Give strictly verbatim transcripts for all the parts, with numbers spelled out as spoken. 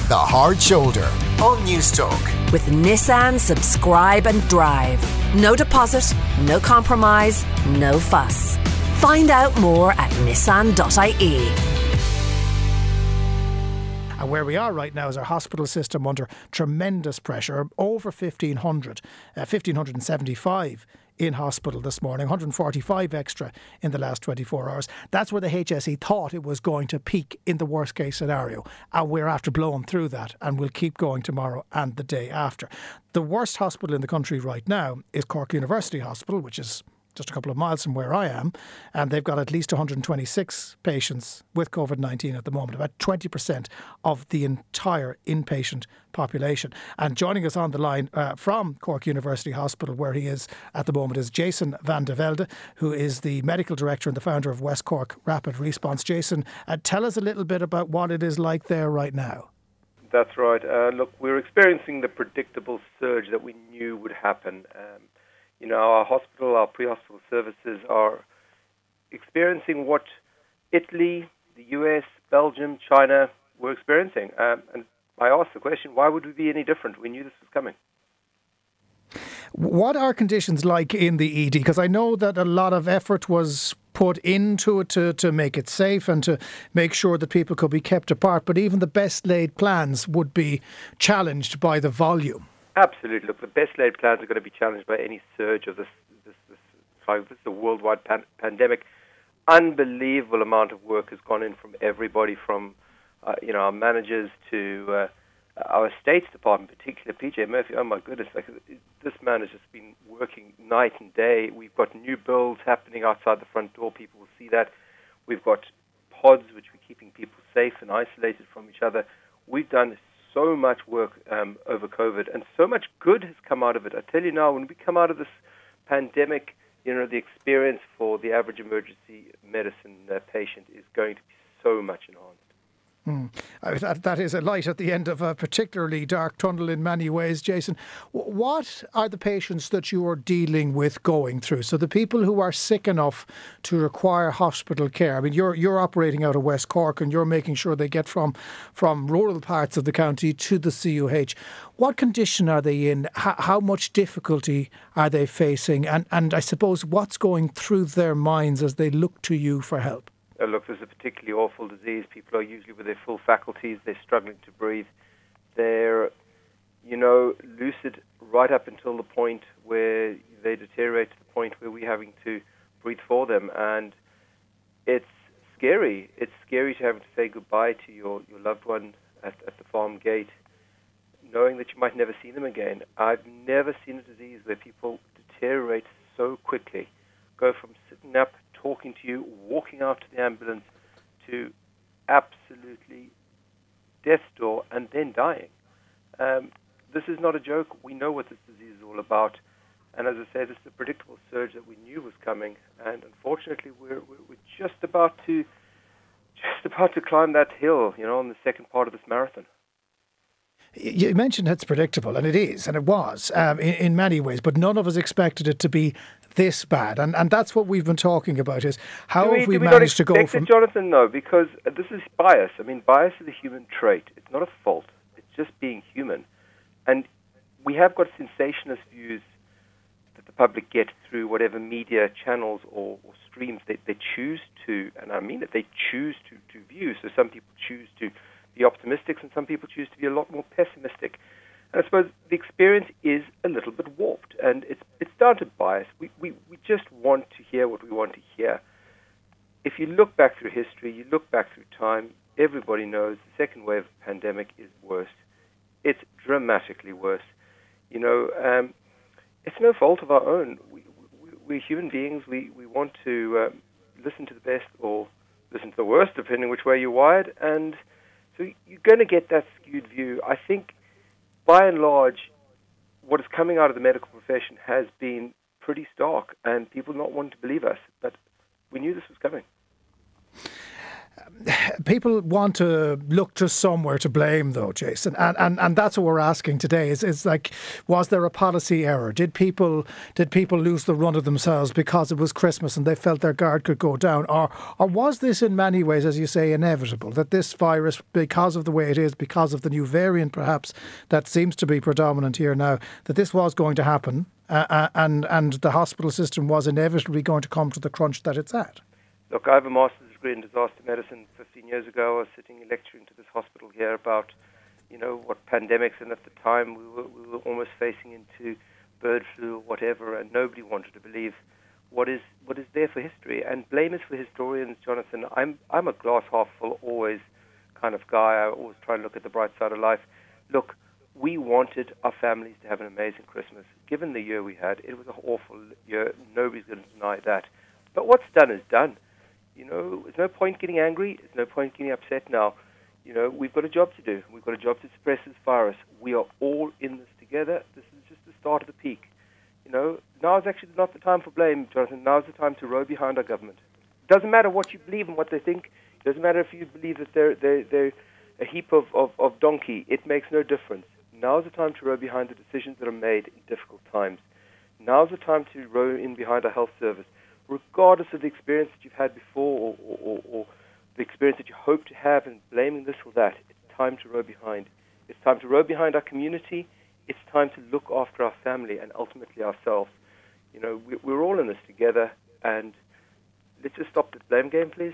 The Hard Shoulder on Newstalk. With Nissan Subscribe and Drive. No deposit, no compromise, no fuss. Find out more at nissan dot I E. And where we are right now is our hospital system under tremendous pressure. Over fifteen hundred, uh, one thousand five hundred seventy-five in hospital this morning, one hundred forty-five extra in the last twenty-four hours. That's where the H S E thought it was going to peak in the worst case scenario. And we're after blowing through that, and we'll keep going tomorrow and the day after. The worst hospital in the country right now is Cork University Hospital, which is just a couple of miles from where I am, and they've got at least one hundred twenty-six patients with COVID nineteen at the moment, about twenty percent of the entire inpatient population. And joining us on the line uh, from Cork University Hospital, where he is at the moment, is Jason van de Velde, who is the medical director and the founder of West Cork Rapid Response. Jason, uh, tell us a little bit about what it is like there right now. That's right. Uh, look, we're experiencing the predictable surge that we knew would happen. Um, You know, our hospital, our pre-hospital services are experiencing what Italy, the U S, Belgium, China were experiencing. Um, and I asked the question, why would we be any different? We knew this was coming. What are conditions like in the E D? Because I know that a lot of effort was put into it to, to make it safe and to make sure that people could be kept apart. But even the best laid plans would be challenged by the volume. Absolutely. Look, the best laid plans are going to be challenged by any surge of this. This, this, this is a worldwide pan- pandemic. Unbelievable amount of work has gone in from everybody, from uh, you know our managers to uh, our Estates Department, particularly P J Murphy. Oh my goodness! Like, this man has just been working night and day. We've got new builds happening outside the front door. People will see that. We've got pods which we're keeping people safe and isolated from each other. We've done so much work um, over COVID, and so much good has come out of it. I tell you now, when we come out of this pandemic, you know, the experience for the average emergency medicine uh, patient is going to be so much enhanced. Mm. Uh, that, that is a light at the end of a particularly dark tunnel in many ways, Jason. W- what are the patients that you are dealing with going through? So the people who are sick enough to require hospital care. I mean, you're you're operating out of West Cork and you're making sure they get from from rural parts of the county to the C U H. What condition are they in? H- how much difficulty are they facing? And, and I suppose what's going through their minds as they look to you for help? Uh, look, this is a particularly awful disease. People are usually with their full faculties. They're struggling to breathe. They're, you know, lucid right up until the point where they deteriorate to the point where we're having to breathe for them. And it's scary. It's scary to have to say goodbye to your, your loved one at, at the farm gate, knowing that you might never see them again. I've never seen a disease where people deteriorate so quickly, go from sitting up, talking to you, walking out to the ambulance, to absolutely death's door and then dying. Um, this is not a joke. We know what this disease is all about. And as I said, this is a predictable surge that we knew was coming. And unfortunately, we're, we're just about to just about to climb that hill, you know, in the second part of this marathon. You mentioned it's predictable, and it is, and it was um, in, in many ways, but none of us expected it to be this bad. And, and that's what we've been talking about, is how we, have we, we managed to go from... It, Jonathan, no, because this is bias. I mean, bias is a human trait. It's not a fault. It's just being human. And we have got sensationalist views that the public get through whatever media channels or, or streams they, they choose to, and I mean that they choose to, to view. So some people choose to be optimistic and some people choose to be a lot more pessimistic. And I suppose the experience is a little bit warped, and it's it's down to bias. We, we, we just want to hear what we want to hear. If you look back through history, you look back through time, everybody knows the second wave of the pandemic is worse. It's dramatically worse. You know, um, it's no fault of our own. We, we, we're human beings. We, we want to um, listen to the best or listen to the worst, depending which way you're wired, and so you're going to get that skewed view. I think, by and large, what is coming out of the medical profession has been pretty stark, and people not wanting to believe us. But we knew this was coming. people want to look to somewhere to blame, though, Jason, and and, and that's what we're asking today. Is is like, was there a policy error? Did people did people lose the run of themselves because it was Christmas and they felt their guard could go down, or or was this in many ways, as you say, inevitable, that this virus, because of the way it is, because of the new variant perhaps that seems to be predominant here now, that this was going to happen, uh, and and the hospital system was inevitably going to come to the crunch that it's at? Look, I have a master's degree in disaster medicine. fifteen years ago, I was sitting lecturing to this hospital here about, you know, what pandemics, and at the time we were, we were almost facing into bird flu or whatever, and nobody wanted to believe what is what is there for history. And blame is for historians, Jonathan. I'm I'm a glass half full always kind of guy. I always try and look at the bright side of life. Look, we wanted our families to have an amazing Christmas. Given the year we had, it was an awful year. Nobody's going to deny that. But what's done is done. You know, there's no point getting angry. There's no point getting upset now. You know, we've got a job to do. We've got a job to suppress this virus. We are all in this together. This is just the start of the peak. You know, now is actually not the time for blame, Jonathan. Now is the time to row behind our government. It doesn't matter what you believe and what they think. It doesn't matter if you believe that they're, they're, they're a heap of, of, of donkey. It makes no difference. Now is the time to row behind the decisions that are made in difficult times. Now is the time to row in behind our health service. Regardless of the experience that you've had before, or, or, or the experience that you hope to have, and blaming this or that, it's time to row behind. It's time to row behind our community. It's time to look after our family and ultimately ourselves. You know, we, we're all in this together, and let's just stop the blame game, please.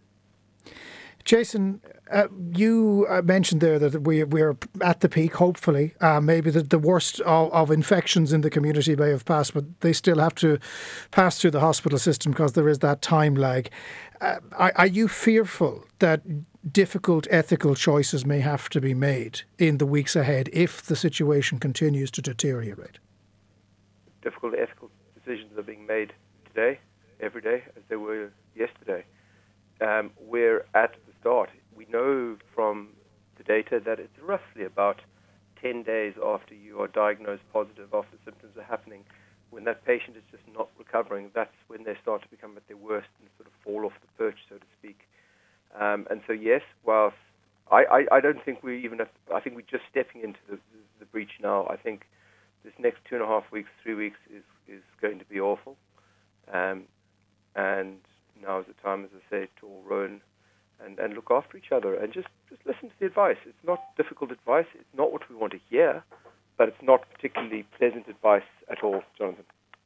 Jason, uh, you uh, mentioned there that we, we're at the peak, hopefully. Uh, maybe the, the worst of, of infections in the community may have passed, but they still have to pass through the hospital system because there is that time lag. Uh, are, are you fearful that difficult ethical choices may have to be made in the weeks ahead if the situation continues to deteriorate? Difficult ethical decisions are being made today, every day, as they were yesterday. Um, we're at the start. We know from the data that it's roughly about ten days after you are diagnosed positive, after symptoms are happening, when that patient is just not recovering, that's when they start to become at their worst and sort of fall off the perch, so to speak. Um, and so, yes, whilst I, I, I don't think we even have, I think we're just stepping into the, the, the breach now. I think this next two and a half weeks, three weeks is, is going to be awful. Um, and now is the time, as I say, to all row and, and look after each other and just, just listen to the advice. It's not difficult advice. It's not what we want to hear, but it's not particularly pleasant advice at all, Jonathan.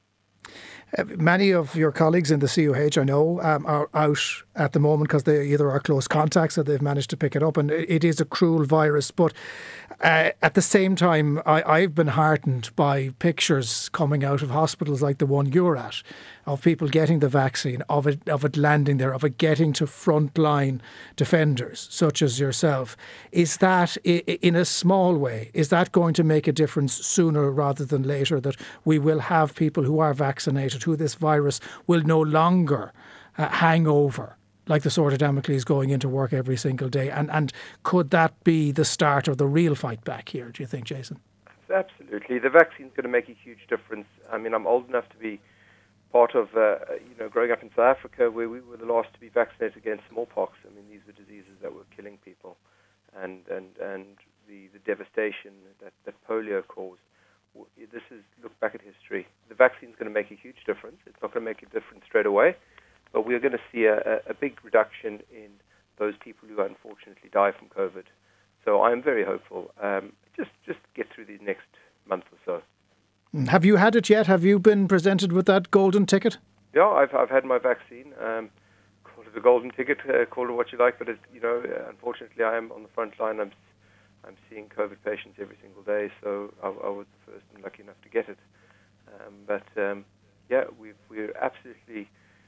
Uh, many of your colleagues in the C O H, I know, um, are out at the moment because they either are close contacts or they've managed to pick it up, and it, it is a cruel virus. But uh, at the same time, I, I've been heartened by pictures coming out of hospitals like the one you're at, of people getting the vaccine, of it, of it landing there, of it getting to frontline defenders such as yourself. Is that, in a small way, is that going to make a difference sooner rather than later, that we will have people who are vaccinated, who this virus will no longer uh, hang over like the sword of Damocles going into work every single day? And, and could that be the start of the real fight back here, do you think, Jason? Absolutely. The vaccine's going to make a huge difference. I mean, I'm old enough to be part of, uh, you know, growing up in South Africa, where we were the last to be vaccinated against smallpox. I mean, these were diseases that were killing people, and and, and the, the devastation that, that polio caused. This is, look back at history. The vaccine's going to make a huge difference. It's not going to make a difference straight away, but we're going to see a, a big reduction in those people who unfortunately die from COVID. So I'm very hopeful. Um, just just get through these next month or so. Have you had it yet? Have you been presented with that golden ticket? Yeah, I've I've had my vaccine. Um, call it a golden ticket, uh, call it what you like, but it, you know, uh, unfortunately, I am on the front line. I'm I'm seeing COVID patients every single day, so I, I was the first and lucky enough to get it. Um, but um, yeah, we've, we're absolutely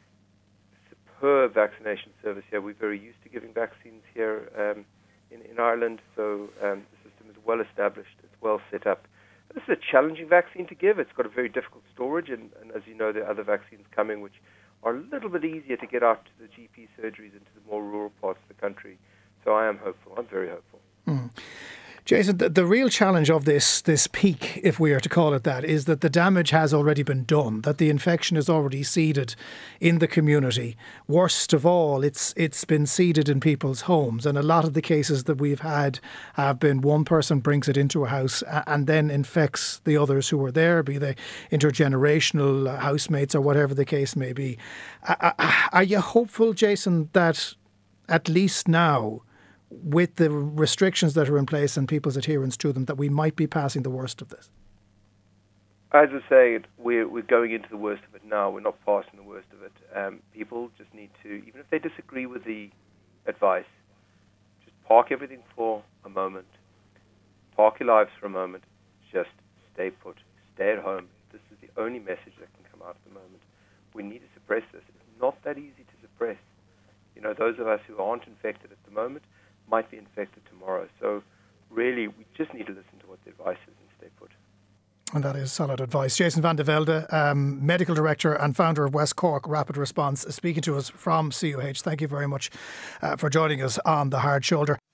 superb vaccination service here. We're very used to giving vaccines here um, in in Ireland, so um, the system is well established. It's well set up. This is a challenging vaccine to give. It's got a very difficult storage, and, and as you know, there are other vaccines coming which are a little bit easier to get out to the G P surgeries into the more rural parts of the country. So I am hopeful. I'm very hopeful. Mm. Jason, the, the real challenge of this this peak, if we are to call it that, is that the damage has already been done, that the infection is already seeded in the community. Worst of all, it's it's been seeded in people's homes. And a lot of the cases that we've had have been one person brings it into a house and then infects the others who are there, be they intergenerational housemates or whatever the case may be. Are you hopeful, Jason, that at least now, with the restrictions that are in place and people's adherence to them, that we might be passing the worst of this? As I say, we're, we're going into the worst of it now. We're not passing the worst of it. Um, people just need to, even if they disagree with the advice, just park everything for a moment. Park your lives for a moment. Just stay put. Stay at home. This is the only message that can come out at the moment. We need to suppress this. It's not that easy to suppress. You know, those of us who aren't infected at the moment might be infected tomorrow. So really, we just need to listen to what the advice is and stay put. And that is solid advice. Jason van de Velde, um, Medical Director and founder of West Cork Rapid Response, speaking to us from C U H. Thank you very much uh, for joining us on The Hard Shoulder.